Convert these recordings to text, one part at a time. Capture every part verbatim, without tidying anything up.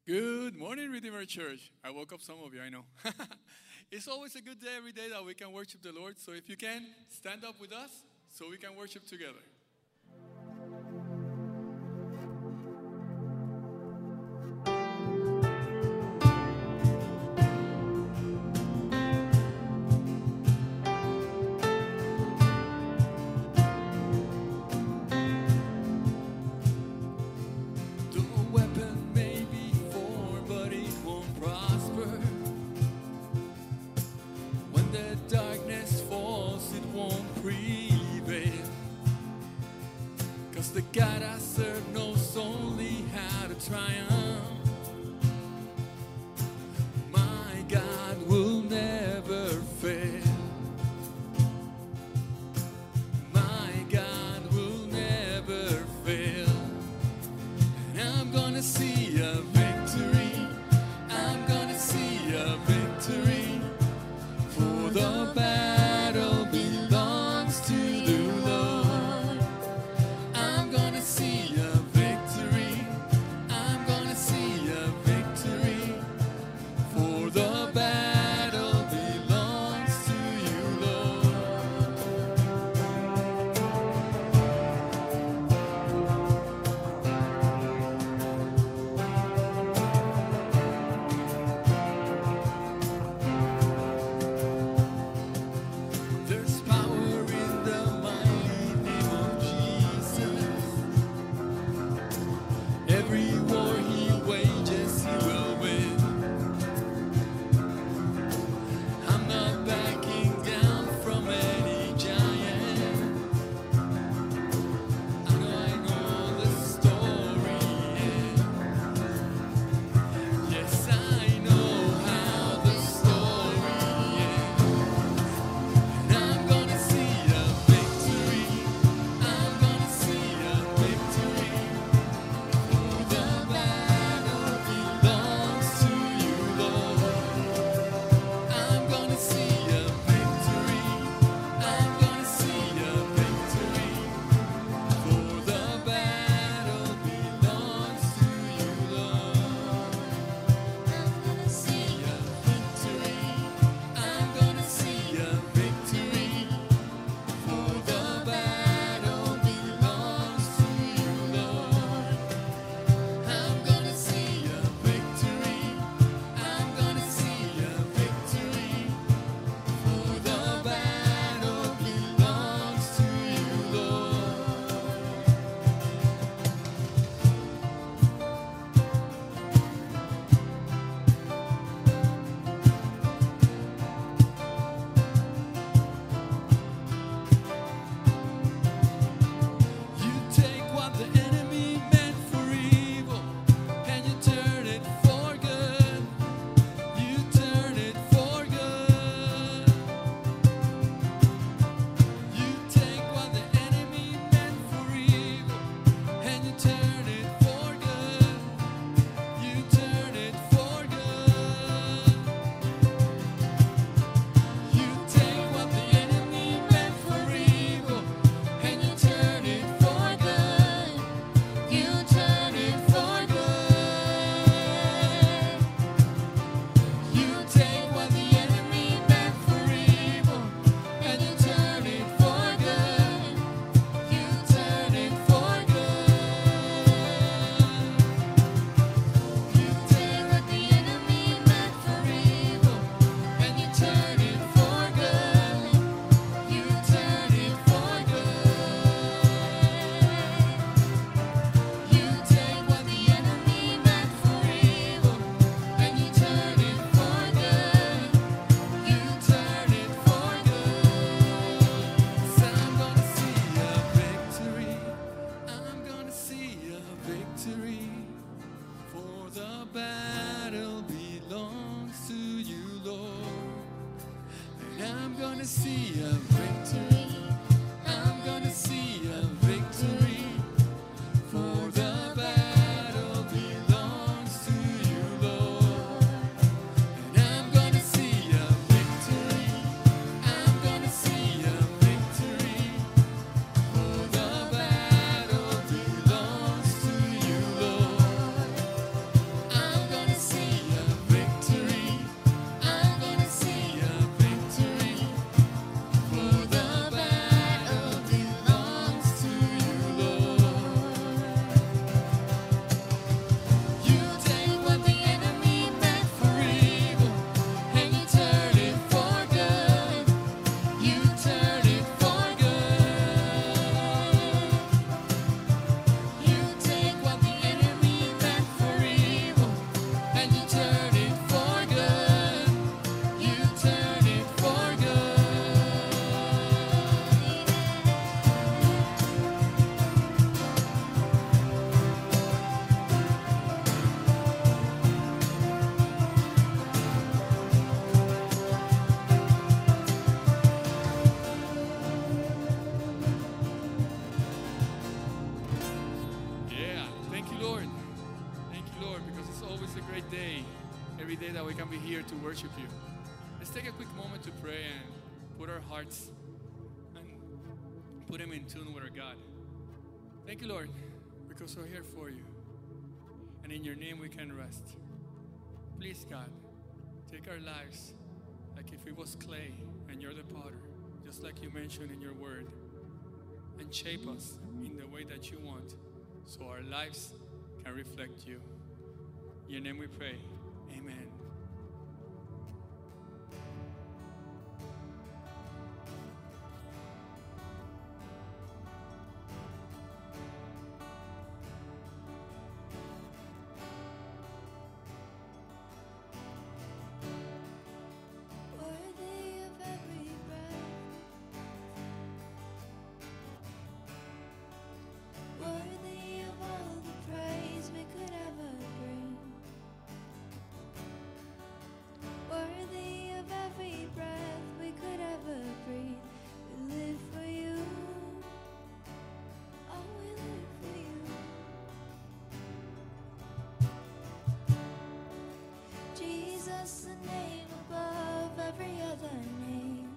Good morning, Redeemer Church. I woke up some of you, I know. It's always a good day every day that we can worship the Lord. So if you can, stand up with us so we can worship together. The God I serve knows only how to triumph. My God will never fail. My God will never fail. And I'm gonna see a victory. I'm gonna see a victory. For the battle belongs to the Lord. See a victory. I'm gonna see a victory. For the battle belongs to you, Lord. There's power in the mighty name of Jesus. Every war he wages, he will win. I'm not backing down from any giant. I know I know the story ends. Yes, I know how the story ends. And I'm gonna see a victory. I'm gonna see a victory. I'm gonna Lord, because it's always a great day, every day that we can be here to worship you. Let's take a quick moment to pray and put our hearts and put them in tune with our God. Thank you, Lord, because we're here for you. And in your name we can rest. Please, God, take our lives like if it was clay and you're the potter, just like you mentioned in your word, and shape us in the way that you want so our lives can reflect you. In your name we pray. Amen. Worthy of every breath, worthy of all the praise we could ever bring, worthy of every breath we could ever breathe. We live for you. Oh, we live for you. Jesus, the name above every other name.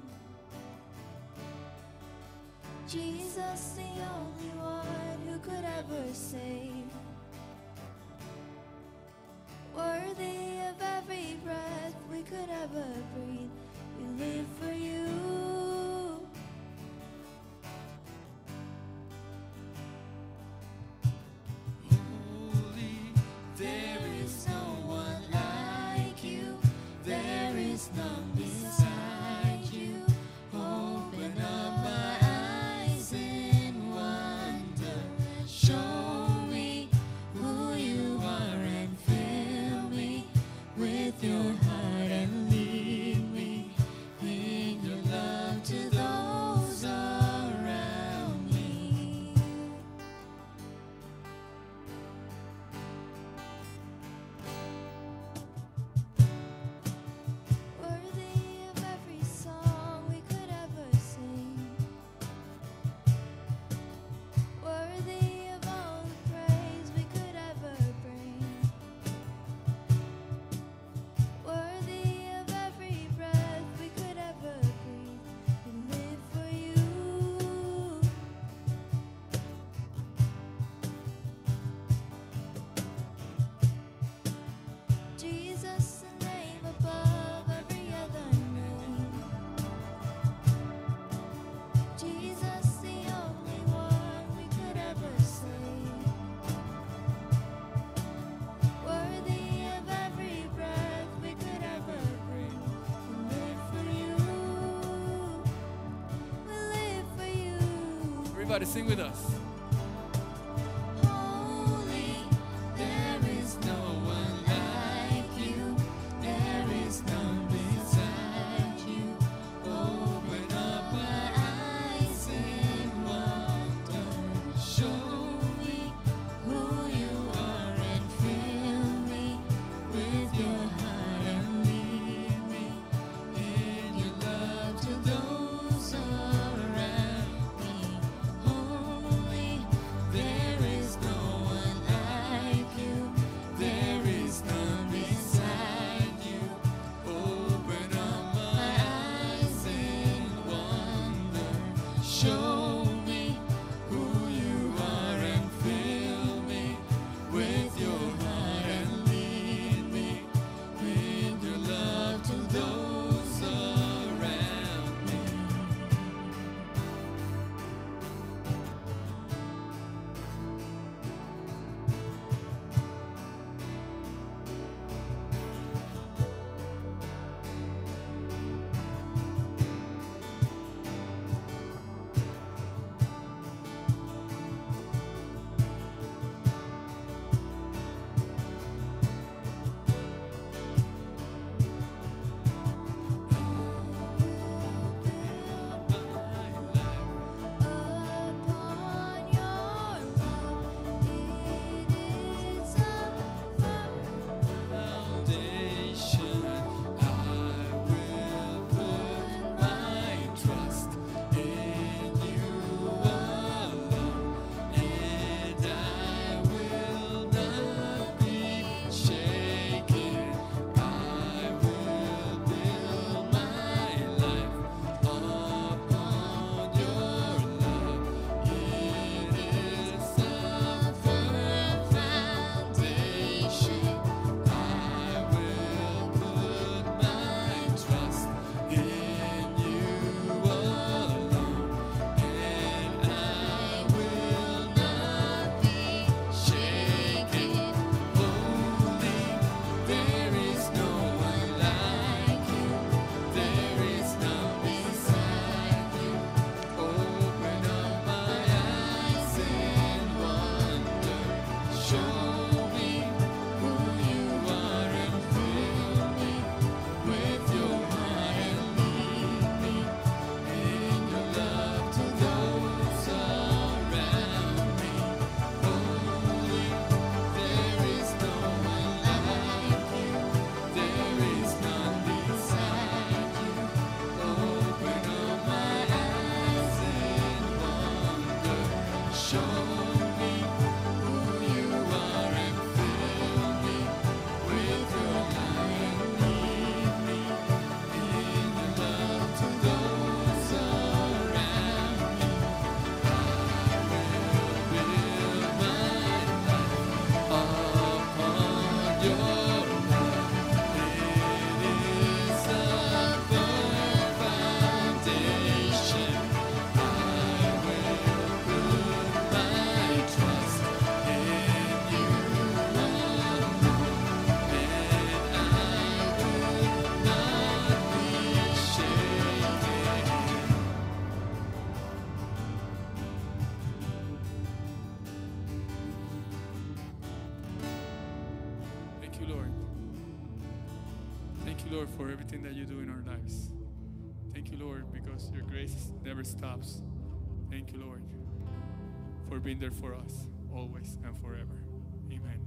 Jesus, the only one who could ever save. Worthy of every breath we could ever breathe. We live for you. Holy, There is no one like you. There is none beside you. Open up my eyes in wonder. Show me who you are and fill me with your heart and lead me in your love to those around me. Worthy of every song we could ever sing, worthy of all the praise we could ever bring, worthy of every breath we could ever breathe. We live for you. Jesus, the name above every other name. Jesus, the only one we could ever save. Worthy of every breath we could ever bring. We live for you. We live for you. everybody sing with us. Holy, there is no one like you. There is none beside you. Open up my eyes in wonder. Show me who you are and fill me with your heart and lead me in your love to those around me. Holy, you, Lord. Thank you, Lord, for everything that you do in our lives. Thank you, Lord, because your grace never stops. Thank you, Lord, for being there for us always and forever. Amen.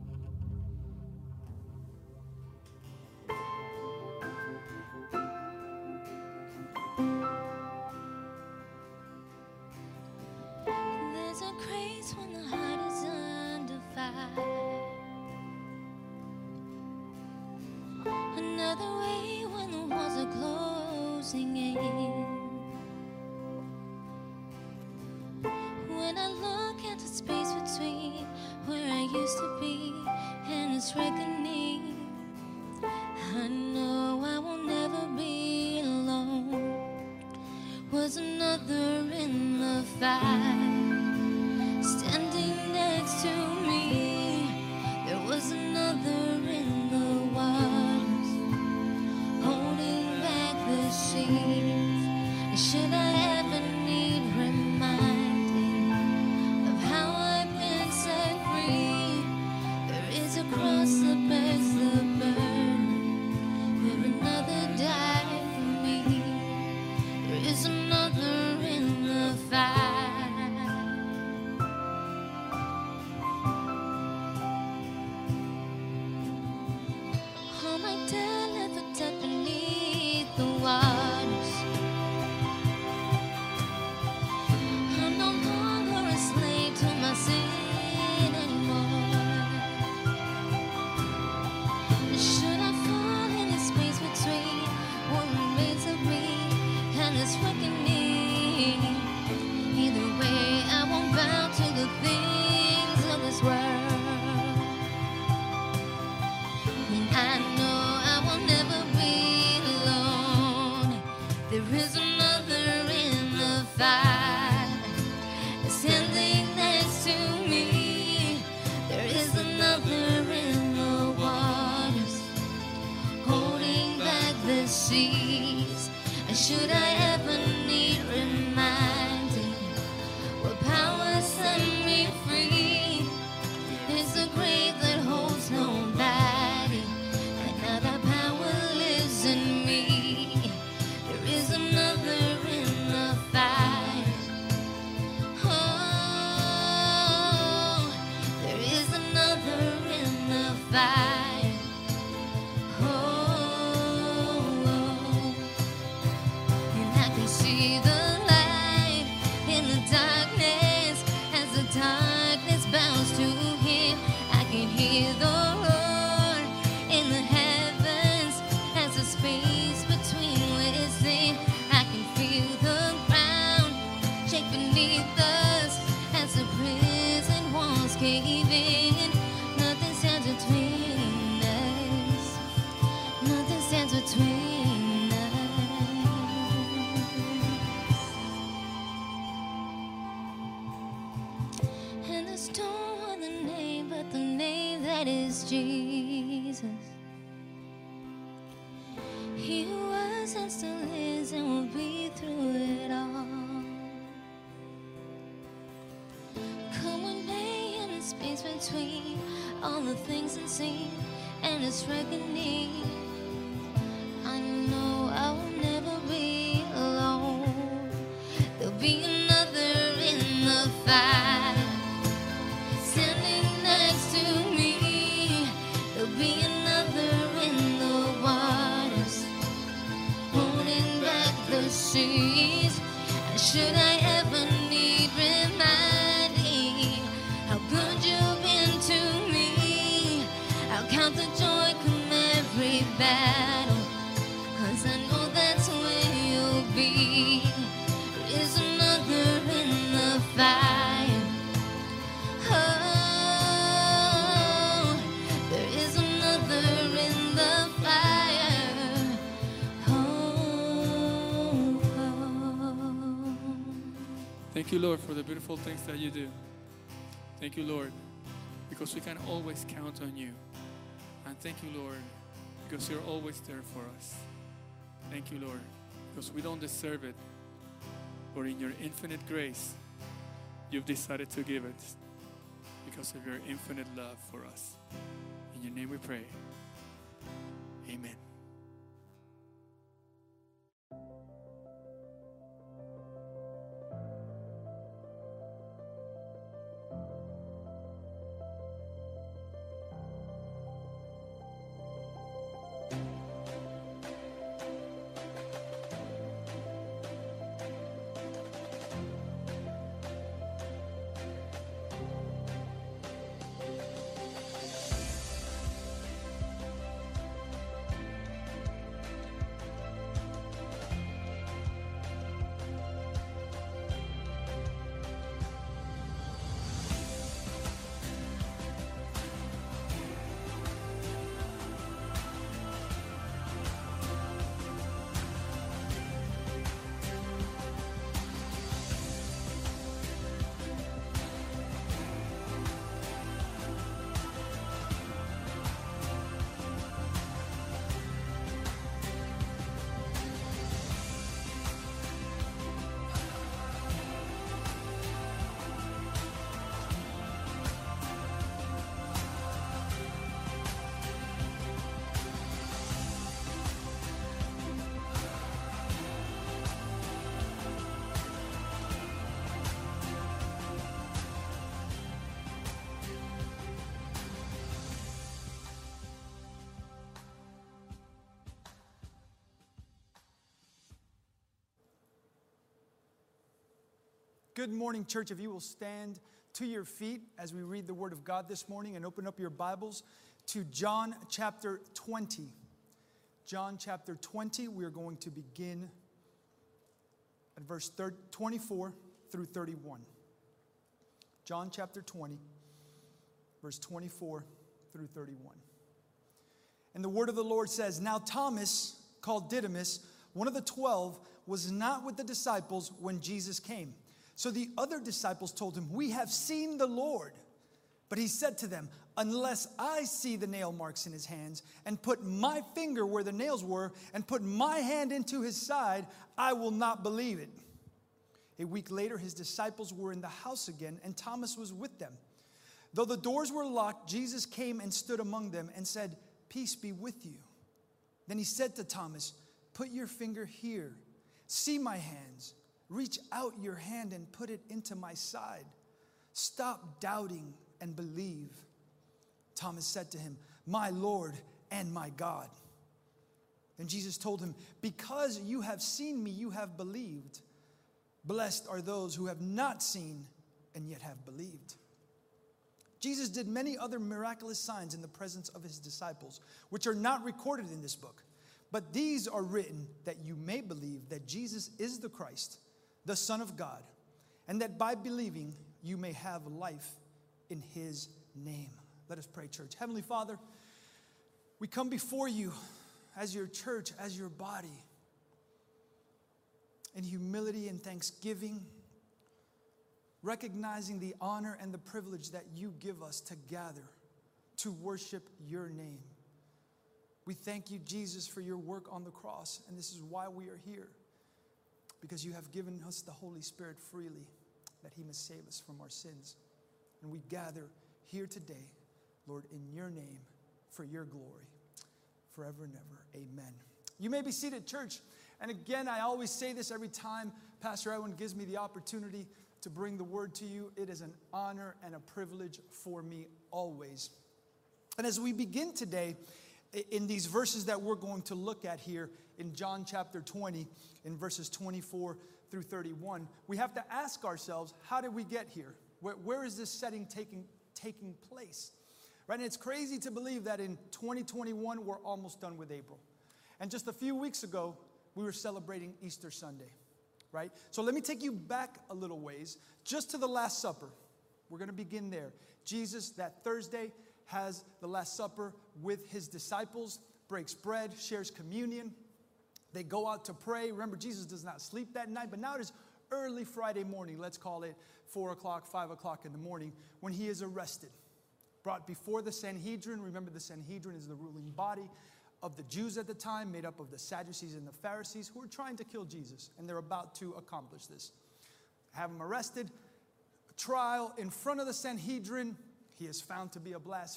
There's a grace when the heart is under fire. Another way when the walls are closing in. When I look at the space between where I used to be and this reckoning, I know I will never be alone. Was another in the fight standing next to me. There was another in the waters holding back the seas. Should I ever need reminding of how I've been set free? There is a cross that bears the burden where another died for me. There is another in the fight. All my dead left for dead beneath the waters. I'm no longer a slave to my sin anymore. Should I fall in the space between what remains of me and this reckoning? Either way, I won't bow to the things of this world. And I know I will never be alone. There is another in the fight standing next to me. There is another in the waters holding back the seas. And should I ever need reminding what power set me free? It's a grave that holds nobody, and now that power lives in me. There is another in the fight. Oh, there is another in the fight. Oh, and I can see the light in the darkness as the darkness bows to him. I can hear the roar in the heavens as the space between within. I can feel the ground shake beneath us as the prison walls cave in. Nothing stands between us. Nothing stands between us. And there's no other name but the name that is Jesus. He who was and still is and will be through it all. Come with me in the space between all the things unseen and this reckoning. I know I will never be alone. There'll be another in the fight standing next to me. There'll be another in the waters holding back the seas. And should I ever need reminding how good you've been to me, I'll count the joy come every battle, 'cause I know that's where you'll be. There is another in the fire. Oh, there is another in the fire. Oh, oh. Thank you, Lord, for the beautiful things that you do. Thank you, Lord, because we can always count on you. And thank you, Lord, because you're always there for us. Thank you, Lord, because we don't deserve it, but in your infinite grace, you've decided to give it because of your infinite love for us. In your your name we pray. Amen. Good morning, church. If you will stand to your feet as we read the Word of God this morning and open up your Bibles to John chapter twenty. John chapter twenty, we are going to begin at verse twenty-four through thirty-one. John chapter twenty, verse twenty-four through thirty-one. And the word of the Lord says, "Now Thomas, called Didymus, one of the twelve, was not with the disciples when Jesus came. So the other disciples told him, 'We have seen the Lord.' But he said to them, 'Unless I see the nail marks in his hands, and put my finger where the nails were, and put my hand into his side, I will not believe it.' A week later, his disciples were in the house again, and Thomas was with them. Though the doors were locked, Jesus came and stood among them and said, 'Peace be with you.' Then he said to Thomas, 'Put your finger here. See my hands. Reach out your hand and put it into my side. Stop doubting and believe.' Thomas said to him, 'My Lord and my God.' Then Jesus told him, 'Because you have seen me, you have believed. Blessed are those who have not seen and yet have believed.' Jesus did many other miraculous signs in the presence of his disciples, which are not recorded in this book. But these are written that you may believe that Jesus is the Christ, the Son of God, and that by believing you may have life in his name." Let us pray, church. Heavenly Father, we come before you as your church, as your body, in humility and thanksgiving, recognizing the honor and the privilege that you give us to gather to worship your name. We thank you, Jesus, for your work on the cross, and this is why we are here. Because you have given us the Holy Spirit freely, that he may save us from our sins. And we gather here today, Lord, in your name, for your glory, forever and ever. Amen. You may be seated, church. And again, I always say this every time Pastor Edwin gives me the opportunity to bring the word to you. It is an honor and a privilege for me always. And as we begin today, in these verses that we're going to look at here in John chapter twenty, in verses twenty-four through thirty-one, we have to ask ourselves, how did we get here? Where, where is this setting taking, taking place? Right? And it's crazy to believe that in twenty twenty-one, we're almost done with April. And just a few weeks ago, we were celebrating Easter Sunday, right? So let me take you back a little ways, just to the Last Supper. We're going to begin there. Jesus, that Thursday, has the Last Supper with his disciples, breaks bread, shares communion. They go out to pray. Remember, Jesus does not sleep that night, but now it is early Friday morning, let's call it four o'clock, five o'clock in the morning, when he is arrested, brought before the Sanhedrin. Remember, the Sanhedrin is the ruling body of the Jews at the time, made up of the Sadducees and the Pharisees, who were trying to kill Jesus, and they're about to accomplish this. Have him arrested, trial in front of the Sanhedrin. He is found to be a blas-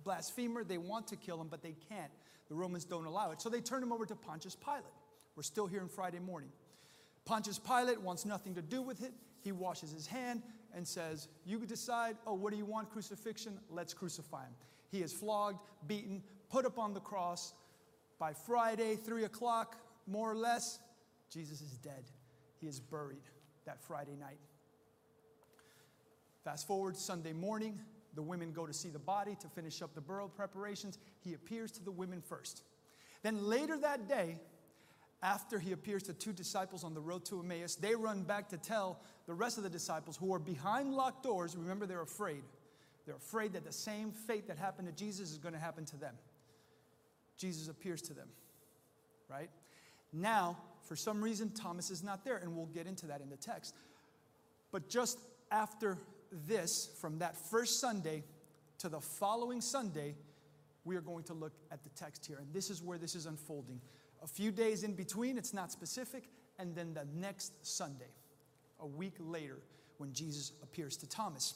blasphemer. They want to kill him, but they can't. The Romans don't allow it. So they turn him over to Pontius Pilate. We're still here on Friday morning. Pontius Pilate wants nothing to do with it. He washes his hand and says, you decide, oh, what do you want, crucifixion? Let's crucify him. He is flogged, beaten, put up on the cross. By Friday, three o'clock, more or less, Jesus is dead. He is buried that Friday night. Fast forward, Sunday morning, the women go to see the body to finish up the burial preparations. He appears to the women first. Then later that day, after he appears to two disciples on the road to Emmaus, they run back to tell the rest of the disciples who are behind locked doors. Remember, they're afraid. They're afraid that the same fate that happened to Jesus is going to happen to them. Jesus appears to them, right? Now, for some reason, Thomas is not there, and we'll get into that in the text. But just after this, from that first Sunday to the following Sunday, we are going to look at the text here. And this is where this is unfolding. A few days in between, it's not specific, and then the next Sunday, a week later, when Jesus appears to Thomas.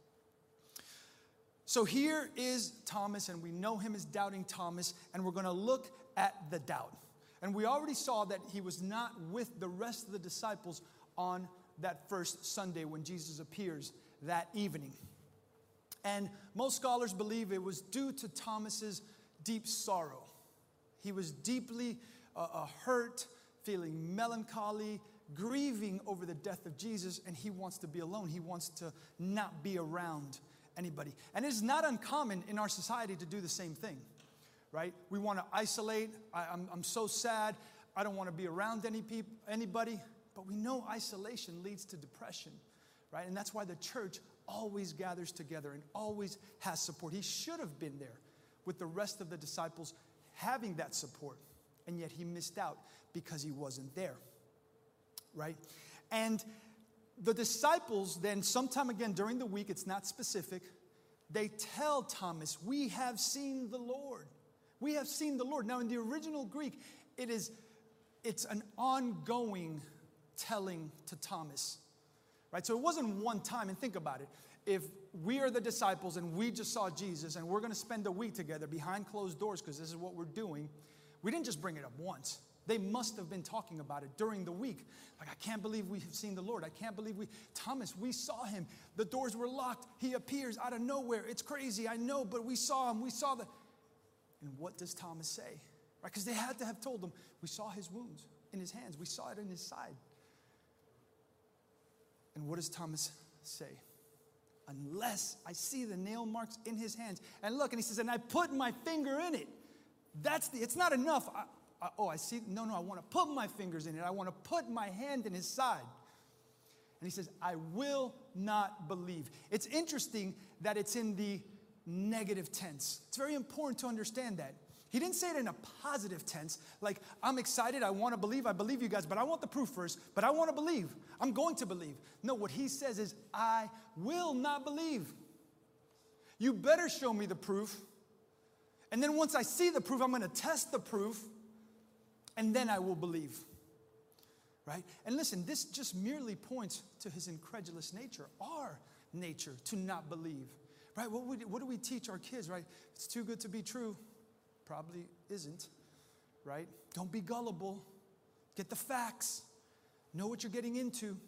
So here is Thomas, and we know him as Doubting Thomas, and we're going to look at the doubt. And we already saw that he was not with the rest of the disciples on that first Sunday when Jesus appears that evening. And most scholars believe it was due to Thomas's deep sorrow. He was deeply uh, uh, hurt, feeling melancholy, grieving over the death of Jesus, and he wants to be alone. He wants to not be around anybody. And it is not uncommon in our society to do the same thing, right? We want to isolate. I, I'm, I'm so sad. I don't want to be around any peop- anybody. But we know isolation leads to depression, right? And that's why the church always gathers together and always has support. He should have been there with the rest of the disciples having that support, and yet he missed out because he wasn't there, right? And the disciples then, sometime again during the week, it's not specific, they tell Thomas, we have seen the Lord. We have seen the Lord. Now in the original Greek, it is, it's an ongoing telling to Thomas, right? So it wasn't one time, and think about it. If we are the disciples and we just saw Jesus and we're going to spend a week together behind closed doors because this is what we're doing, we didn't just bring it up once. They must have been talking about it during the week. Like, I can't believe we have seen the Lord. I can't believe we, Thomas, we saw him. The doors were locked. He appears out of nowhere. It's crazy, I know, but we saw him. We saw the, and what does Thomas say? Right? Because they had to have told him, we saw his wounds in his hands. We saw it in his side. And what does Thomas say? Unless I see the nail marks in his hands. And look, and he says, and I put my finger in it. That's the, it's not enough. I, I, oh, I see. No, no, I want to put my fingers in it. I want to put my hand in his side. And he says, I will not believe. It's interesting that it's in the negative tense. It's very important to understand that. He didn't say it in a positive tense, like, I'm excited, I want to believe, I believe you guys, but I want the proof first, but I want to believe. I'm going to believe. No, what he says is, I will not believe. You better show me the proof. And then once I see the proof, I'm going to test the proof, and then I will believe. Right? And listen, this just merely points to his incredulous nature, our nature, to not believe. Right? What, we, what do we teach our kids, right? It's too good to be true. Probably isn't, right? Don't be gullible. Get the facts. Know what you're getting into.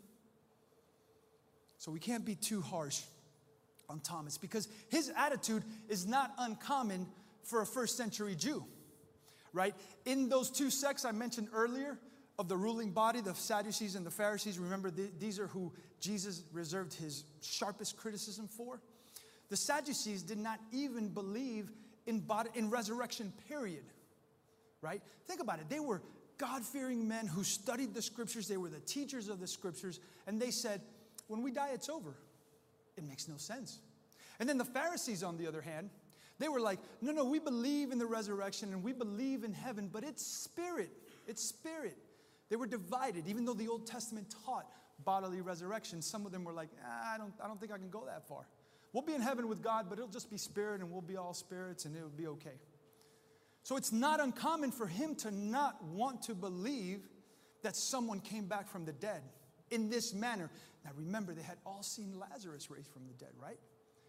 So we can't be too harsh on Thomas because his attitude is not uncommon for a first century Jew, right? In those two sects I mentioned earlier of the ruling body, the Sadducees and the Pharisees, remember th- these are who Jesus reserved his sharpest criticism for. The Sadducees did not even believe in body, in resurrection, period, right? Think about it. They were God-fearing men who studied the scriptures. They were the teachers of the scriptures. And they said, when we die, it's over. It makes no sense. And then the Pharisees, on the other hand, they were like, no, no, we believe in the resurrection and we believe in heaven, but it's spirit. It's spirit. They were divided. Even though the Old Testament taught bodily resurrection, some of them were like, ah, I don't, I don't think I can go that far. We'll be in heaven with God, but it'll just be spirit and we'll be all spirits and it'll be okay. So it's not uncommon for him to not want to believe that someone came back from the dead in this manner. Now remember, they had all seen Lazarus raised from the dead, right?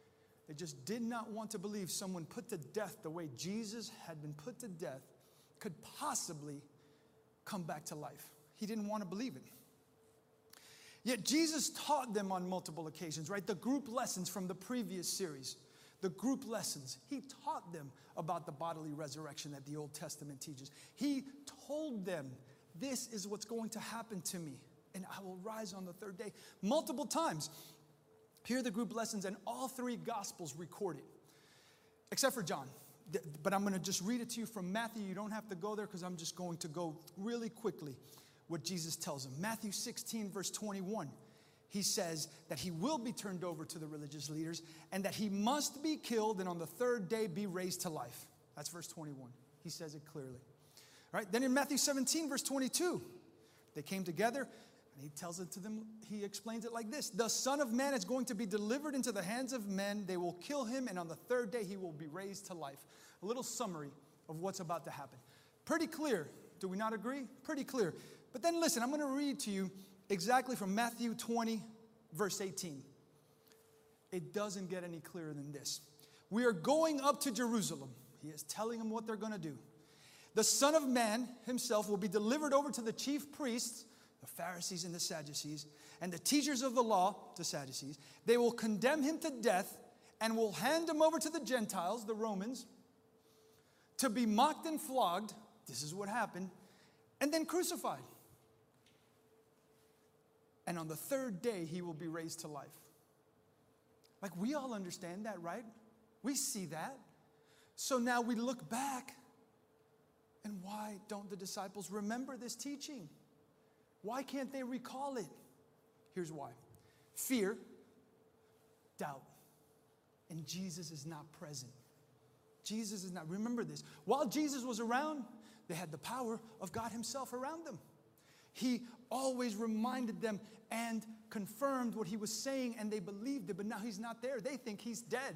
They just did not want to believe someone put to death the way Jesus had been put to death could possibly come back to life. He didn't want to believe it. Yet Jesus taught them on multiple occasions, right? The group lessons from the previous series, the group lessons, he taught them about the bodily resurrection that the Old Testament teaches. He told them, this is what's going to happen to me, and I will rise on the third day. Multiple times. Here are the group lessons, and all three Gospels record it, except for John. But I'm going to just read it to you from Matthew. You don't have to go there because I'm just going to go really quickly what Jesus tells them. Matthew sixteen, verse twenty-one. He says that he will be turned over to the religious leaders and that he must be killed and on the third day be raised to life. That's verse twenty-one. He says it clearly. All right. Then in Matthew seventeen, verse twenty-two, they came together. And he tells it to them, he explains it like this. The Son of Man is going to be delivered into the hands of men. They will kill him, and on the third day he will be raised to life. A little summary of what's about to happen. Pretty clear. Do we not agree? Pretty clear. But then listen, I'm going to read to you exactly from Matthew twenty, verse eighteen. It doesn't get any clearer than this. We are going up to Jerusalem. He is telling them what they're going to do. The Son of Man himself will be delivered over to the chief priests, the Pharisees and the Sadducees, and the teachers of the law, the Sadducees. They will condemn him to death and will hand him over to the Gentiles, the Romans, to be mocked and flogged. This is what happened. And then crucified. And on the third day, he will be raised to life. Like, we all understand that, right? We see that. So now we look back. And why don't the disciples remember this teaching? Why can't they recall it? Here's why. Fear, doubt, and Jesus is not present. Jesus is not. Remember this. While Jesus was around, they had the power of God himself around them. He always reminded them and confirmed what he was saying, and they believed it, but now he's not there. They think he's dead.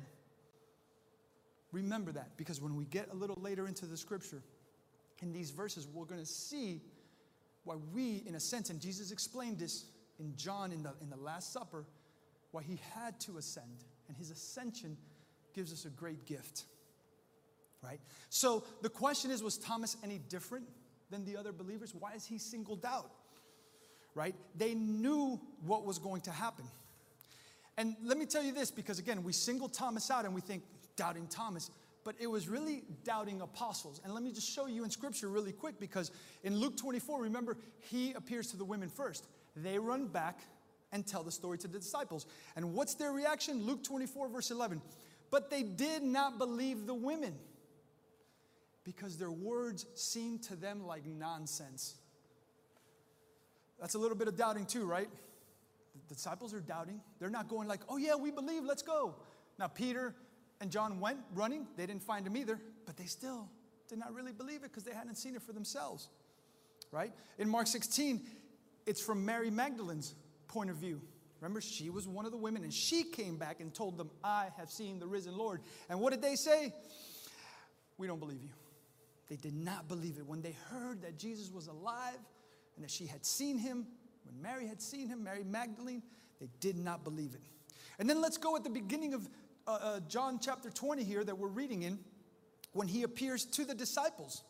Remember that, because when we get a little later into the scripture, in these verses, we're going to see why we, in a sense, and Jesus explained this in John in the, in the Last Supper, why he had to ascend. And his ascension gives us a great gift, right? So the question is, was Thomas any different than the other believers? Why is he singled out, right? They knew what was going to happen. And let me tell you this, because again, we single Thomas out and we think, doubting Thomas. But it was really doubting apostles. And let me just show you in scripture really quick, because in Luke twenty-four, remember, he appears to the women first. They run back and tell the story to the disciples. And what's their reaction? Luke twenty-four, verse eleven. But they did not believe the women because their words seemed to them like nonsense. That's a little bit of doubting too, right? The disciples are doubting. They're not going like, oh yeah, we believe, let's go. Now Peter and John went running. They didn't find him either, but they still did not really believe it because they hadn't seen it for themselves, right? In Mark sixteen, it's from Mary Magdalene's point of view. Remember, she was one of the women, and she came back and told them, I have seen the risen Lord. And what did they say? We don't believe you. They did not believe it. When they heard that Jesus was alive and that she had seen him, when Mary had seen him, Mary Magdalene, they did not believe it. And then let's go at the beginning of Uh, uh, John chapter twenty here that we're reading in, when he appears to the disciples.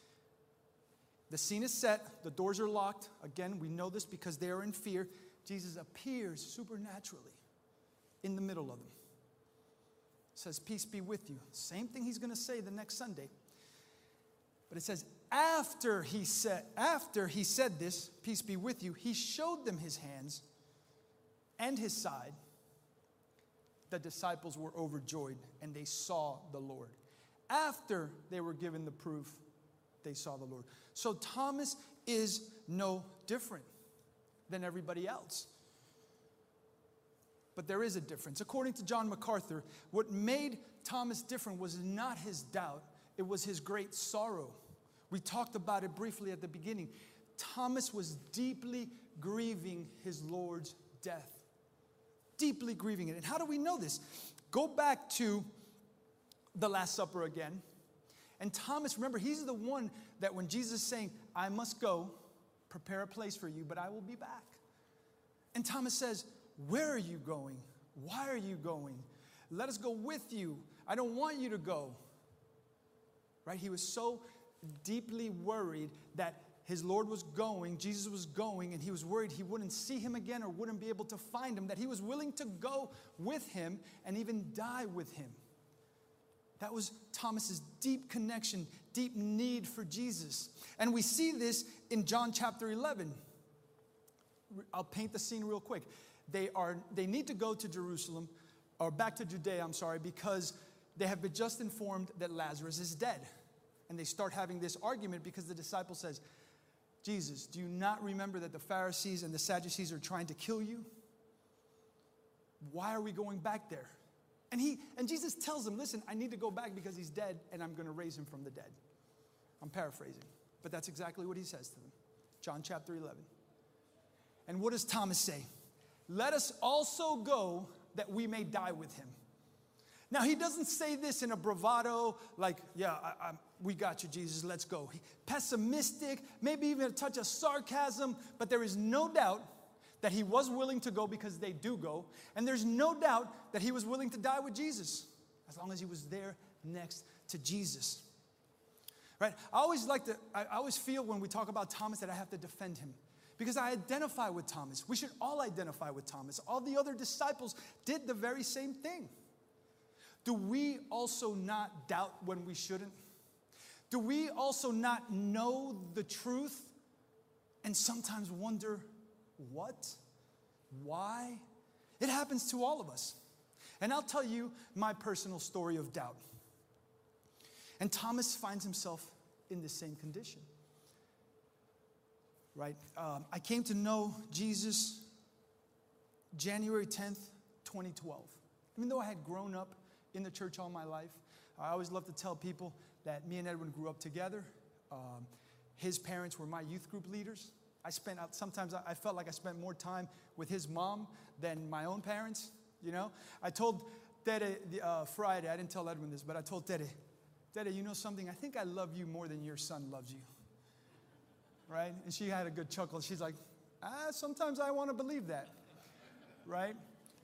The scene is set. The doors are locked. Again, we know this because they are in fear. Jesus appears supernaturally in the middle of them. Says, peace be with you. Same thing he's going to say the next Sunday. But it says, after he said, after he said this, peace be with you, he showed them his hands and his side. The disciples were overjoyed and they saw the Lord. After they were given the proof, they saw the Lord. So Thomas is no different than everybody else. But there is a difference. According to John MacArthur, what made Thomas different was not his doubt, it was his great sorrow. We talked about it briefly at the beginning. Thomas was deeply grieving his Lord's death. Deeply grieving it. And how do we know this? Go back to the Last Supper again. And Thomas, remember, he's the one that when Jesus is saying, I must go, prepare a place for you, but I will be back. And Thomas says, where are you going? Why are you going? Let us go with you. I don't want you to go. Right? He was so deeply worried that his Lord was going, Jesus was going, and he was worried he wouldn't see him again or wouldn't be able to find him, that he was willing to go with him and even die with him. That was Thomas's deep connection, deep need for Jesus. And we see this in John chapter eleven. I'll paint the scene real quick. They are they need to go to Jerusalem, or back to Judea, I'm sorry, because they have been just informed that Lazarus is dead. And they start having this argument because the disciple says, Jesus, do you not remember that the Pharisees and the Sadducees are trying to kill you? Why are we going back there? And he and Jesus tells them, listen, I need to go back because he's dead and I'm going to raise him from the dead. I'm paraphrasing, but that's exactly what he says to them. John chapter eleven. And what does Thomas say? Let us also go that we may die with him. Now, he doesn't say this in a bravado, like, yeah, I, I, we got you, Jesus, let's go. He, pessimistic, maybe even a touch of sarcasm, but there is no doubt that he was willing to go because they do go. And there's no doubt that he was willing to die with Jesus, as long as he was there next to Jesus. Right? I always like to, I always feel when we talk about Thomas that I have to defend him. Because I identify with Thomas. We should all identify with Thomas. All the other disciples did the very same thing. Do we also not doubt when we shouldn't? Do we also not know the truth and sometimes wonder, what? Why? It happens to all of us. And I'll tell you my personal story of doubt. And Thomas finds himself in the same condition. Right? Um, I came to know Jesus January tenth, twenty twelve. Even though I had grown up in the church all my life, I always love to tell people that me and Edwin grew up together. Um, his parents were my youth group leaders. I spent, sometimes I felt like I spent more time with his mom than my own parents, you know. I told Tere uh, Friday, I didn't tell Edwin this, but I told Tere, Tere, you know something? I think I love you more than your son loves you. Right? And she had a good chuckle. She's like, ah, sometimes I want to believe that. Right?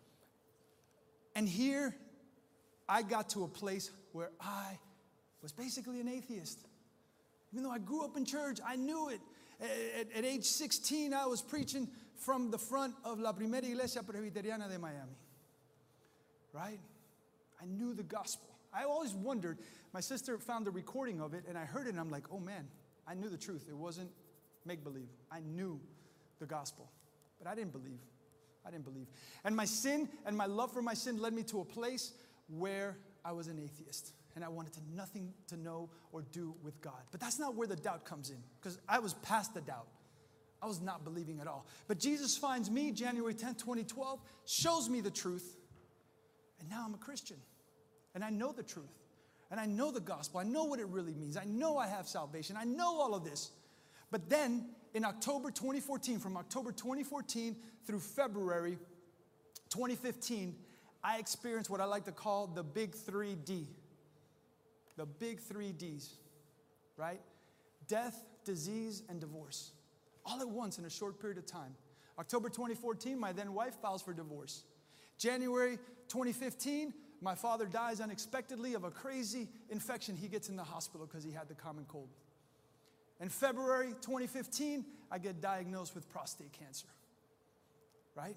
And here, I got to a place where I was basically an atheist. Even though I grew up in church, I knew it. At, at age sixteen, I was preaching from the front of La Primera Iglesia Presbiteriana de Miami. Right? I knew the gospel. I always wondered. My sister found the recording of it, and I heard it, and I'm like, oh man, I knew the truth. It wasn't make-believe. I knew the gospel, but I didn't believe. I didn't believe. And my sin and my love for my sin led me to a place where I was an atheist, and I wanted to nothing to know or do with God. But that's not where the doubt comes in, because I was past the doubt. I was not believing at all. But Jesus finds me January tenth, twenty twelve, shows me the truth, and now I'm a Christian, and I know the truth, and I know the gospel. I know what it really means. I know I have salvation. I know all of this. But then in October twenty fourteen, from October twenty fourteen through February twenty fifteen, I experienced what I like to call the big three D. The big three Ds, right? Death, disease, and divorce. All at once in a short period of time. October twenty fourteen, my then wife files for divorce. January twenty fifteen, my father dies unexpectedly of a crazy infection. He gets in the hospital because he had the common cold. In February twenty fifteen, I get diagnosed with prostate cancer. Right?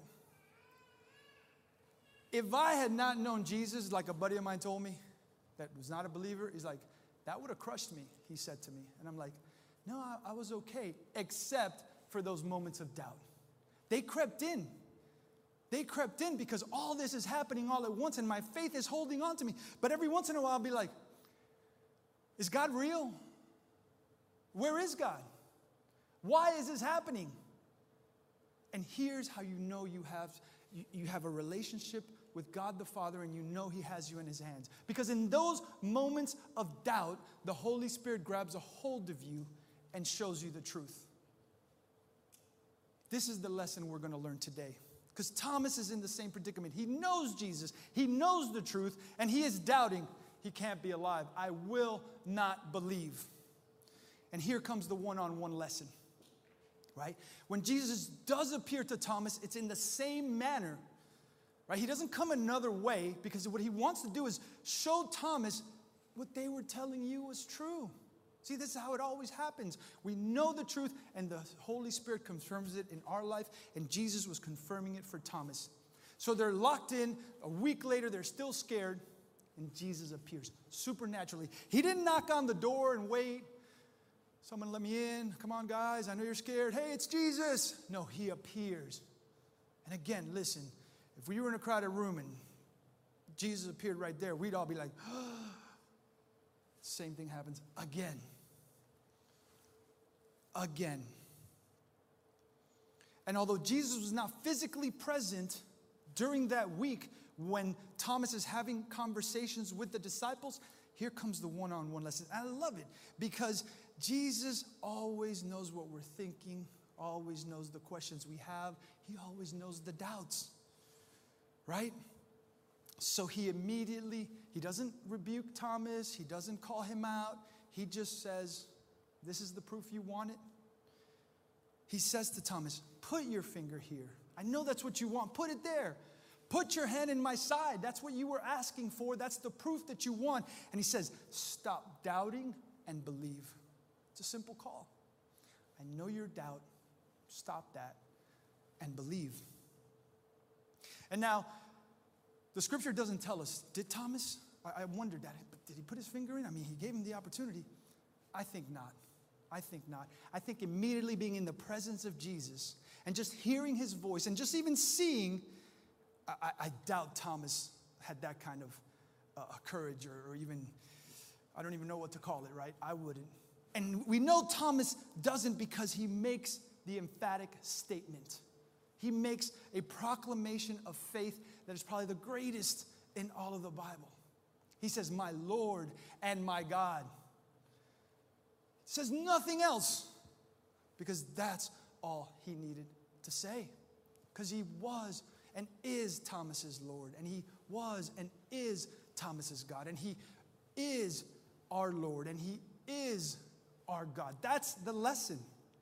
If I had not known Jesus, like a buddy of mine told me, that was not a believer, he's like, that would have crushed me, he said to me. And I'm like, no, I, I was okay, except for those moments of doubt. They crept in. They crept in because all this is happening all at once, and my faith is holding on to me. But every once in a while, I'll be like, is God real? Where is God? Why is this happening? And here's how you know you have, you, you have a relationship with God the Father, and you know He has you in His hands. Because in those moments of doubt, the Holy Spirit grabs a hold of you and shows you the truth. This is the lesson we're going to learn today. Because Thomas is in the same predicament. He knows Jesus. He knows the truth, and he is doubting. He can't be alive. I will not believe. And here comes the one-on-one lesson, right? When Jesus does appear to Thomas, it's in the same manner right? He doesn't come another way because what he wants to do is show Thomas what they were telling you was true. See, this is how it always happens. We know the truth, and the Holy Spirit confirms it in our life, and Jesus was confirming it for Thomas. So they're locked in. A week later, they're still scared, and Jesus appears supernaturally. He didn't knock on the door and wait. Someone let me in. Come on, guys. I know you're scared. Hey, it's Jesus. No, he appears. And again, listen, if we were in a crowded room and Jesus appeared right there, we'd all be like, oh. Same thing happens again. Again. And although Jesus was not physically present during that week when Thomas is having conversations with the disciples, here comes the one-on-one lesson. I love it because Jesus always knows what we're thinking, always knows the questions we have. He always knows the doubts, right? So he immediately, he doesn't rebuke Thomas. He doesn't call him out. He just says, this is the proof you wanted. He says to Thomas, put your finger here. I know that's what you want. Put it there. Put your hand in my side. That's what you were asking for. That's the proof that you want. And he says, stop doubting and believe. It's a simple call. I know your doubt. Stop that and believe. And now, the scripture doesn't tell us, did Thomas? I, I wondered that. But did he put his finger in? I mean, he gave him the opportunity. I think not. I think not. I think immediately being in the presence of Jesus and just hearing his voice and just even seeing, I, I doubt Thomas had that kind of uh, courage or, or even, I don't even know what to call it, right? I wouldn't. And we know Thomas doesn't because he makes the emphatic statement. He makes a proclamation of faith that is probably the greatest in all of the Bible. He says, my Lord and my God. He says nothing else because that's all he needed to say. Because he was and is Thomas's Lord, and he was and is Thomas's God, and he is our Lord, and he is our God. That's the lesson.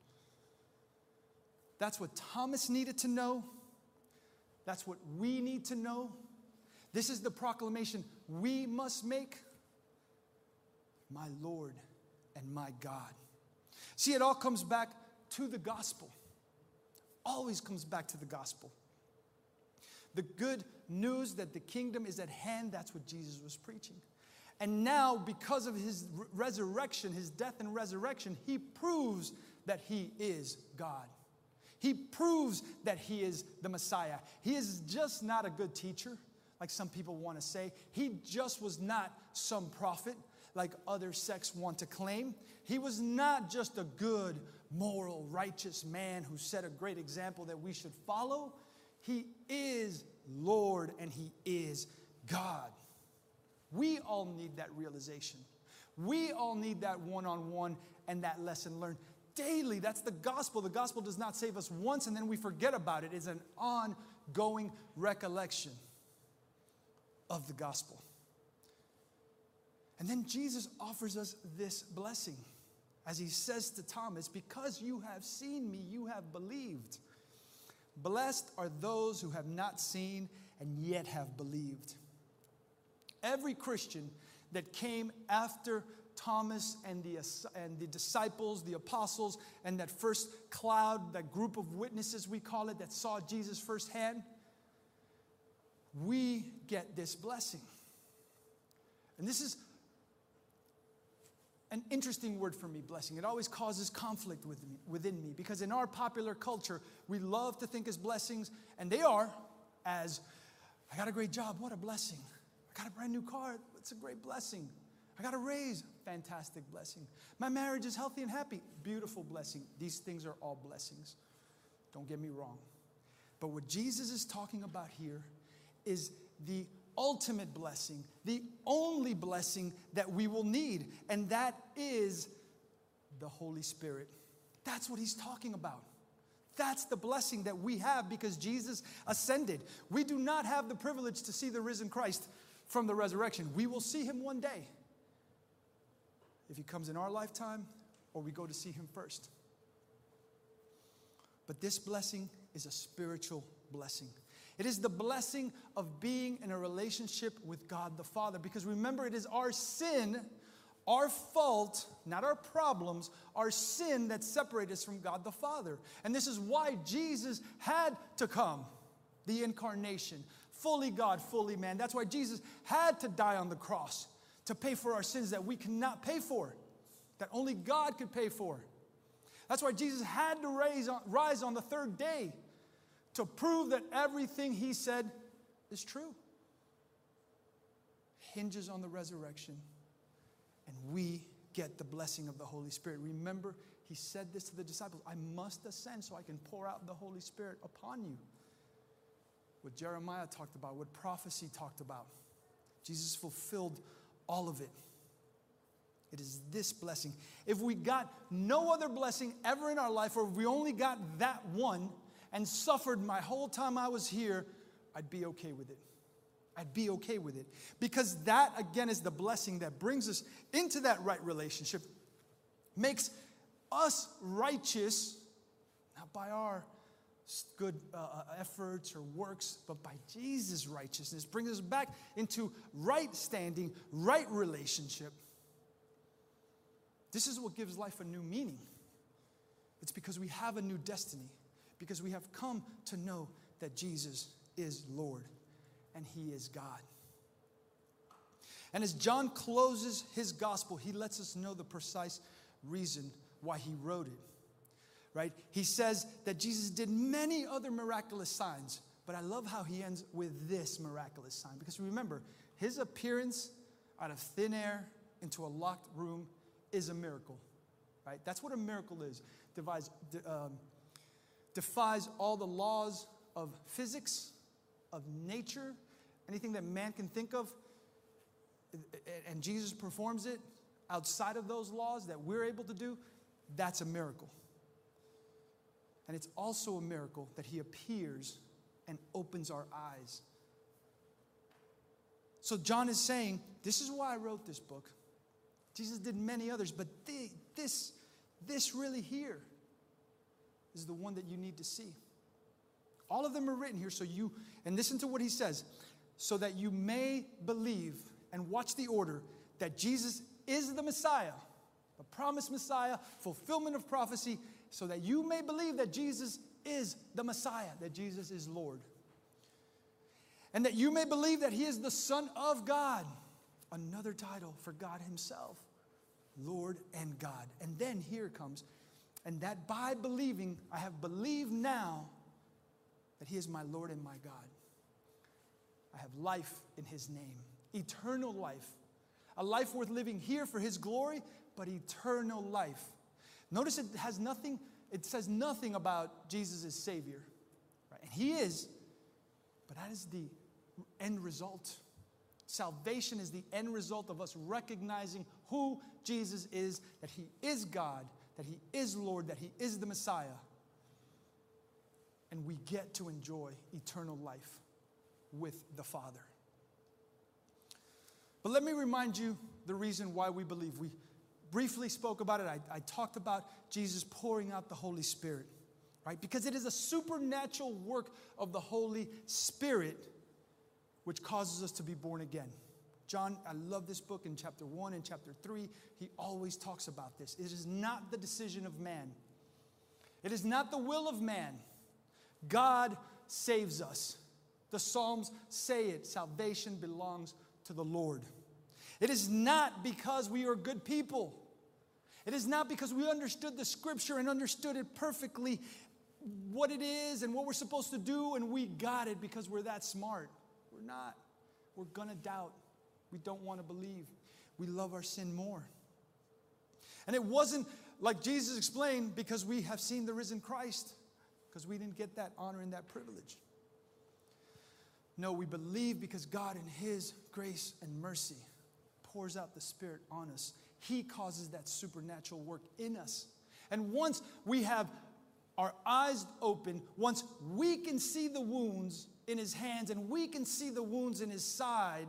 That's what Thomas needed to know. That's what we need to know. This is the proclamation we must make. My Lord and my God. See, it all comes back to the gospel. Always comes back to the gospel. The good news that the kingdom is at hand, that's what Jesus was preaching. And now, because of his resurrection, his death and resurrection, he proves that he is God. He proves that he is the Messiah. He is just not a good teacher, like some people want to say. He just was not some prophet, like other sects want to claim. He was not just a good, moral, righteous man who set a great example that we should follow. He is Lord and he is God. We all need that realization. We all need that one-on-one and that lesson learned daily. That's the gospel. The gospel does not save us once and then we forget about it. It's an ongoing recollection of the gospel. And then Jesus offers us this blessing as he says to Thomas, because you have seen me, you have believed. Blessed are those who have not seen and yet have believed. Every Christian that came after Thomas and the, and the disciples, the apostles, and that first cloud, that group of witnesses we call it, that saw Jesus firsthand, we get this blessing. And this is an interesting word for me, blessing. It always causes conflict with me, within me, because in our popular culture, we love to think as blessings, and they are, as, I got a great job, what a blessing. I got a brand new car, it's a great blessing. I got a raise, fantastic blessing. My marriage is healthy and happy, beautiful blessing. These things are all blessings. Don't get me wrong. But what Jesus is talking about here is the ultimate blessing, the only blessing that we will need, and that is the Holy Spirit. That's what he's talking about. That's the blessing that we have because Jesus ascended. We do not have the privilege to see the risen Christ from the resurrection. We will see him one day. If he comes in our lifetime or we go to see him first. But this blessing is a spiritual blessing. It is the blessing of being in a relationship with God the Father. Because remember, it is our sin, our fault, not our problems, our sin that separates us from God the Father. And this is why Jesus had to come, the incarnation, fully God, fully man. That's why Jesus had to die on the cross to pay for our sins that we cannot pay for, that only God could pay for. That's why Jesus had to raise on, rise on the third day to prove that everything he said is true. Hinges on the resurrection, and we get the blessing of the Holy Spirit. Remember, he said this to the disciples, I must ascend so I can pour out the Holy Spirit upon you. What Jeremiah talked about, what prophecy talked about. Jesus fulfilled all of it. It is this blessing. If we got no other blessing ever in our life, or if we only got that one and suffered my whole time I was here, I'd be okay with it. I'd be okay with it. Because that, again, is the blessing that brings us into that right relationship, makes us righteous, not by our good uh, efforts or works, but by Jesus' righteousness, brings us back into right standing, right relationship. This is what gives life a new meaning. It's because we have a new destiny, because we have come to know that Jesus is Lord and he is God. And as John closes his gospel, he lets us know the precise reason why he wrote it. Right? He says that Jesus did many other miraculous signs, but I love how he ends with this miraculous sign. Because remember, his appearance out of thin air into a locked room is a miracle. Right? That's what a miracle is. Defies, um, defies all the laws of physics, of nature, anything that man can think of, and Jesus performs it outside of those laws that we're able to do. That's a miracle. And it's also a miracle that he appears and opens our eyes. So John is saying, this is why I wrote this book. Jesus did many others, but the, this, this really here is the one that you need to see. All of them are written here so you, and listen to what he says, so that you may believe, and watch the order, that Jesus is the Messiah, the promised Messiah, fulfillment of prophecy, so that you may believe that Jesus is the Messiah, that Jesus is Lord. And that you may believe that he is the Son of God. Another title for God himself, Lord and God. And then here comes, and that by believing, I have believed now that he is my Lord and my God. I have life in his name, eternal life. A life worth living here for his glory, but eternal life. Notice it has nothing, it says nothing about Jesus as Savior. Right? And he is, but that is the end result. Salvation is the end result of us recognizing who Jesus is, that he is God, that he is Lord, that he is the Messiah. And we get to enjoy eternal life with the Father. But let me remind you the reason why we believe. We briefly spoke about it. I, I talked about Jesus pouring out the Holy Spirit, right? Because it is a supernatural work of the Holy Spirit which causes us to be born again. John, I love this book in chapter one and chapter three. He always talks about this. It is not the decision of man. It is not the will of man. God saves us. The Psalms say it. Salvation belongs to the Lord. It is not because we are good people. It is not because we understood the scripture and understood it perfectly, what it is and what we're supposed to do, and we got it because we're that smart. We're not. We're going to doubt. We don't want to believe. We love our sin more. And it wasn't, like Jesus explained, because we have seen the risen Christ, because we didn't get that honor and that privilege. No, we believe because God in his grace and mercy pours out the Spirit on us. He causes that supernatural work in us. And once we have our eyes open, once we can see the wounds in his hands and we can see the wounds in his side,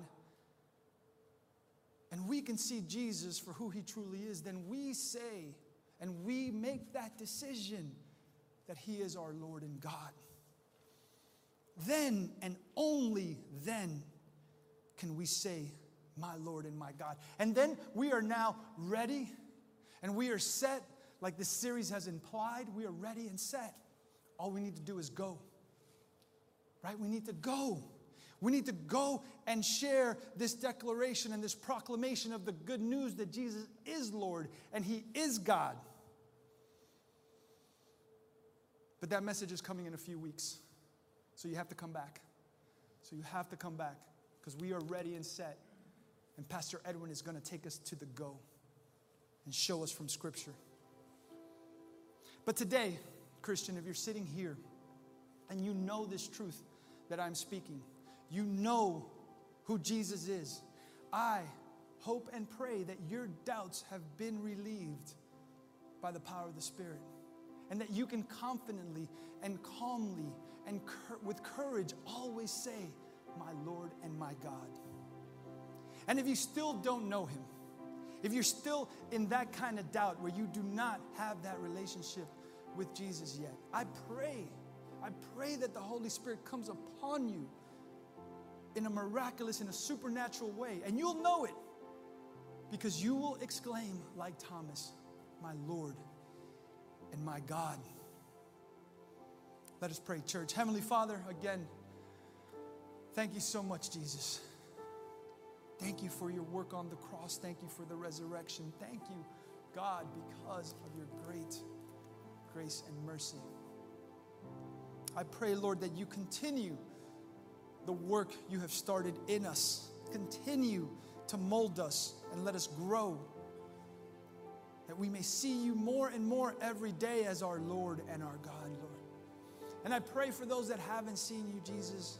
and we can see Jesus for who he truly is, then we say and we make that decision that he is our Lord and God. then and only then can we say, my Lord and my God. And then we are now ready and we are set, like this series has implied. We are ready and set. All we need to do is go. Right? We need to go. We need to go and share this declaration and this proclamation of the good news that Jesus is Lord and He is God. But that message is coming in a few weeks. So you have to come back. So you have to come back because we are ready and set. And Pastor Edwin is going to take us to the go and show us from Scripture. But today, Christian, if you're sitting here and you know this truth that I'm speaking, you know who Jesus is, I hope and pray that your doubts have been relieved by the power of the Spirit, and that you can confidently and calmly and cur- with courage always say, my Lord and my God. And if you still don't know Him, if you're still in that kind of doubt where you do not have that relationship with Jesus yet, I pray, I pray that the Holy Spirit comes upon you in a miraculous, in a supernatural way. And you'll know it because you will exclaim like Thomas, my Lord and my God. Let us pray, church. Heavenly Father, again, thank you so much, Jesus. Thank you for your work on the cross. Thank you for the resurrection. Thank you, God, because of your great grace and mercy. I pray, Lord, that you continue the work you have started in us. Continue to mold us and let us grow, that we may see you more and more every day as our Lord and our God, Lord. And I pray for those that haven't seen you, Jesus,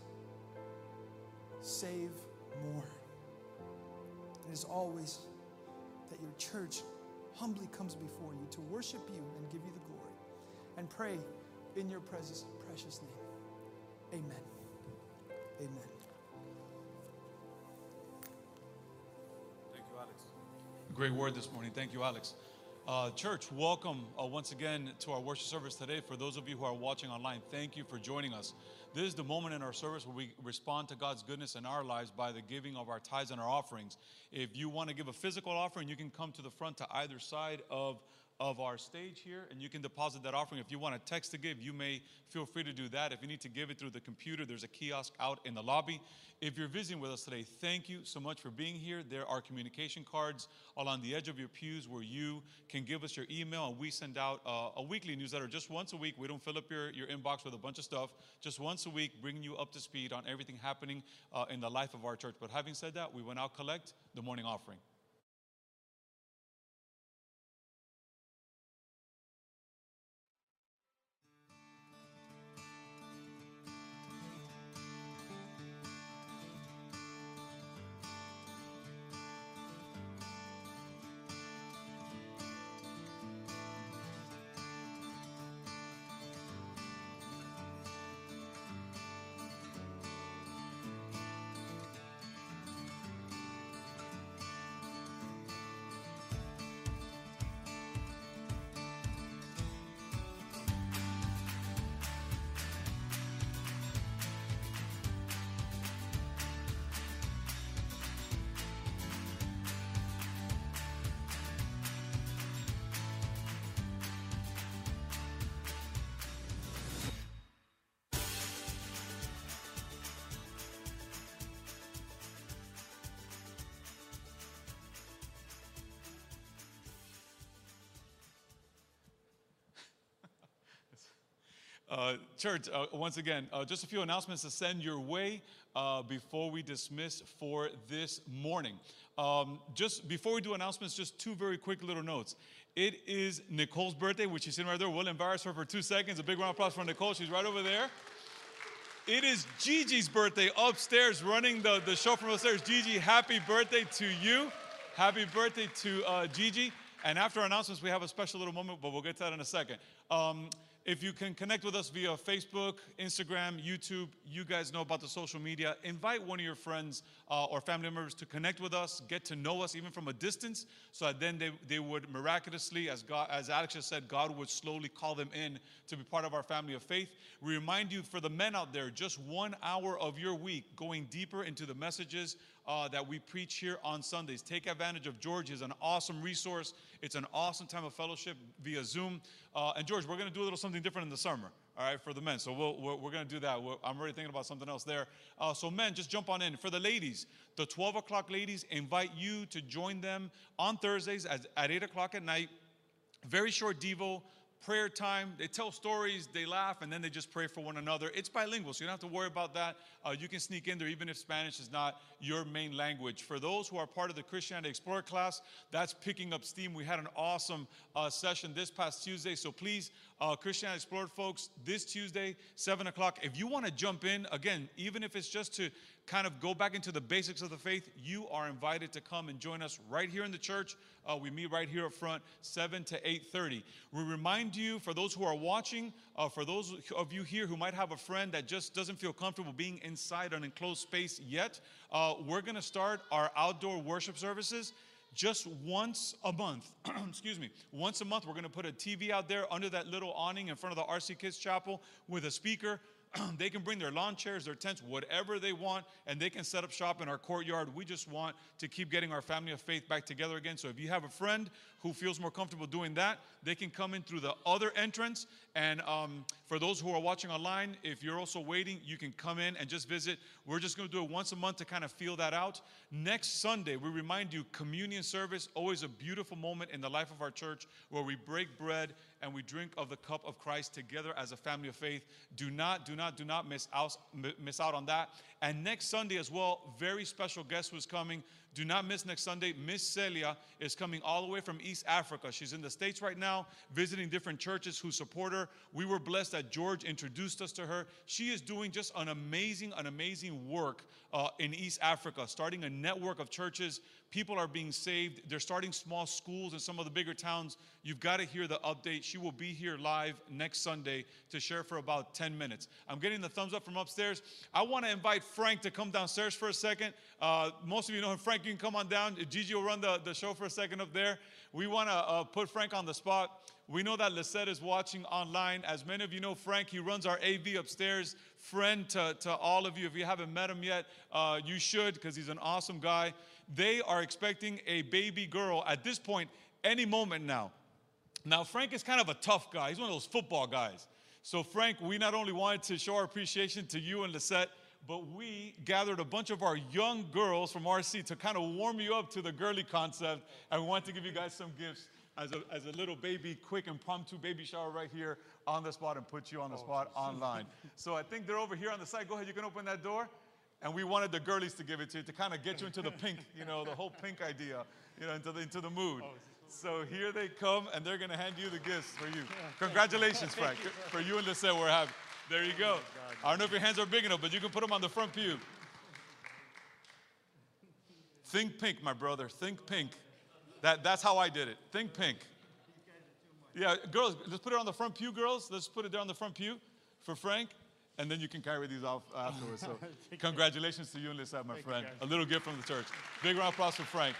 save more. And as always, that your church humbly comes before you to worship you and give you the glory. And pray in your precious, precious name. Amen. Amen. Thank you, Alex. Great word this morning. Thank you, Alex. Uh, church, welcome uh, once again to our worship service today. For those of you who are watching online, thank you for joining us. This is the moment in our service where we respond to God's goodness in our lives by the giving of our tithes and our offerings. If you want to give a physical offering, you can come to the front to either side of of our stage here, and you can deposit that offering. If you want to text to give, you may feel free to do that. If you need to give it through the computer, there's a kiosk out in the lobby. If you're visiting with us today, thank you so much for being here. There are communication cards along the edge of your pews where you can give us your email, and we send out uh, a weekly newsletter just once a week. We don't fill up your, your inbox with a bunch of stuff. Just once a week, bringing you up to speed on everything happening uh, in the life of our church. But having said that, we will now collect the morning offering. Uh, church, uh, once again, uh, just a few announcements to send your way uh, before we dismiss for this morning. Um, just before we do announcements, just two very quick little notes. It is Nicole's birthday, which she's sitting right there. We'll embarrass her for two seconds. A big round of applause for Nicole. She's right over there. It is Gigi's birthday upstairs, running the, the show from upstairs. Gigi, happy birthday to you. Happy birthday to uh, Gigi. And after our announcements, we have a special little moment, but we'll get to that in a second. Um, If you can connect with us via Facebook, Instagram, YouTube, you guys know about the social media. Invite one of your friends uh, or family members to connect with us, get to know us even from a distance, so that then they, they would miraculously, as God, as Alex just said, God would slowly call them in to be part of our family of faith. We remind you, for the men out there, just one hour of your week going deeper into the messages uh, that we preach here on Sundays. Take advantage of George. He's an awesome resource. It's an awesome time of fellowship via Zoom. Uh, and George, we're going to do a little something different in the summer, all right, for the men. So we'll, we're, we're going to do that. We're, I'm already thinking about something else there. Uh, so men, just jump on in. For the ladies, the twelve o'clock ladies, invite you to join them on Thursdays at, at eight o'clock at night. Very short Devo, prayer time. They tell stories, they laugh, and then they just pray for one another. It's bilingual, so you don't have to worry about that. Uh, you can sneak in there even if Spanish is not your main language. For those who are part of the Christianity Explorer class, that's picking up steam. We had an awesome uh, session this past Tuesday, so please, uh, Christianity Explorer folks, this Tuesday, seven o'clock, if you want to jump in, again, even if it's just to kind of go back into the basics of the faith, you are invited to come and join us right here in the church. Uh, we meet right here up front, seven to eight thirty. We remind you, for those who are watching, uh, for those of you here who might have a friend that just doesn't feel comfortable being inside an enclosed space yet, uh, we're going to start our outdoor worship services just once a month. Excuse me. Once a month, we're going to put a T V out there under that little awning in front of the R C Kids Chapel with a speaker. They can bring their lawn chairs, their tents, whatever they want, and they can set up shop in our courtyard. We just want to keep getting our family of faith back together again. So if you have a friend who feels more comfortable doing that, they can come in through the other entrance. And um, for those who are watching online, if you're also waiting, you can come in and just visit. We're just going to do it once a month to kind of feel that out. Next Sunday, we remind you, communion service, always a beautiful moment in the life of our church where we break bread and we drink of the cup of Christ together as a family of faith. Do not, do not, do not miss out, miss out on that. And next Sunday as well, very special guest who's coming. Do not miss next Sunday. Miss Celia is coming all the way from East Africa. She's in the States right now, visiting different churches who support her. We were blessed that George introduced us to her. She is doing just an amazing, an amazing work uh, in East Africa, starting a network of churches. People are being saved. They're starting small schools in some of the bigger towns. You've got to hear the update. She will be here live next Sunday to share for about ten minutes. I'm getting the thumbs up from upstairs. I want to invite Frank to come downstairs for a second. Uh, most of you know him. Frank, you can come on down. Gigi will run the, the show for a second up there. We want to uh, put Frank on the spot. We know that Lisette is watching online. As many of you know, Frank, he runs our A V upstairs. Friend to, to all of you. If you haven't met him yet, uh, you should, because he's an awesome guy. They are expecting a baby girl at this point, any moment now. Now, Frank is kind of a tough guy. He's one of those football guys. So, Frank, we not only wanted to show our appreciation to you and Lisette, but we gathered a bunch of our young girls from R C to kind of warm you up to the girly concept, and we want to give you guys some gifts as a, as a little baby, quick impromptu baby shower right here on the spot and put you on the spot online. So I think they're over here on the side. Go ahead, you can open that door. And we wanted the girlies to give it to you to kind of get you into the pink, you know, the whole pink idea, you know, into the, into the mood. So here they come, and they're going to hand you the gifts for you. Congratulations, Frank. For you and Lisette, we're happy. There you go. I don't know if your hands are big enough, but you can put them on the front pew. Think pink, my brother. Think pink. That, that's how I did it. Think pink. Yeah, girls, let's put it on the front pew, girls. Let's put it there on the front pew for Frank. And then you can carry these off afterwards. So congratulations to you and Lisette, my friend. A little gift from the church. Big round of applause for Frank.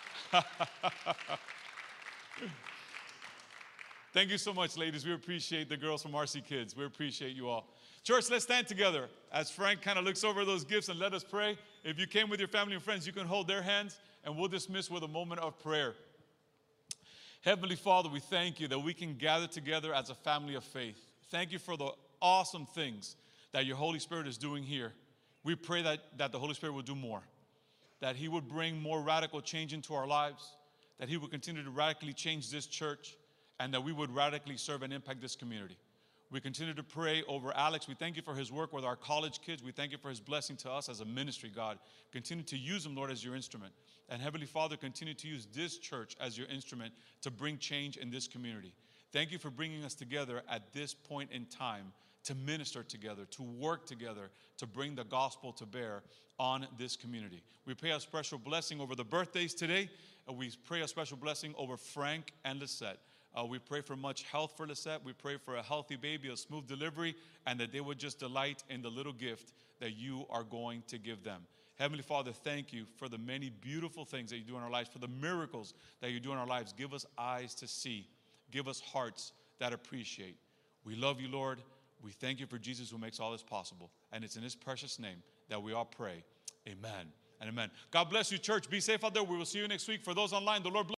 Thank you so much, ladies. We appreciate the girls from R C Kids. We appreciate you all. Church, let's stand together as Frank kind of looks over those gifts and let us pray. If you came with your family and friends, you can hold their hands, and we'll dismiss with a moment of prayer. Heavenly Father, we thank you that we can gather together as a family of faith. Thank you for the awesome things that your Holy Spirit is doing here. We pray that, that the Holy Spirit will do more, that he would bring more radical change into our lives, that he would continue to radically change this church, and that we would radically serve and impact this community. We continue to pray over Alex. We thank you for his work with our college kids. We thank you for his blessing to us as a ministry, God. Continue to use him, Lord, as your instrument. And Heavenly Father, continue to use this church as your instrument to bring change in this community. Thank you for bringing us together at this point in time to minister together, to work together, to bring the gospel to bear on this community. We pray a special blessing over the birthdays today. And we pray a special blessing over Frank and Lisette. Uh, we pray for much health for Lisette. We pray for a healthy baby, a smooth delivery, and that they would just delight in the little gift that you are going to give them. Heavenly Father, thank you for the many beautiful things that you do in our lives, for the miracles that you do in our lives. Give us eyes to see. Give us hearts that appreciate. We love you, Lord. We thank you for Jesus who makes all this possible. And it's in his precious name that we all pray. Amen and amen. God bless you, church. Be safe out there. We will see you next week. For those online, the Lord bless.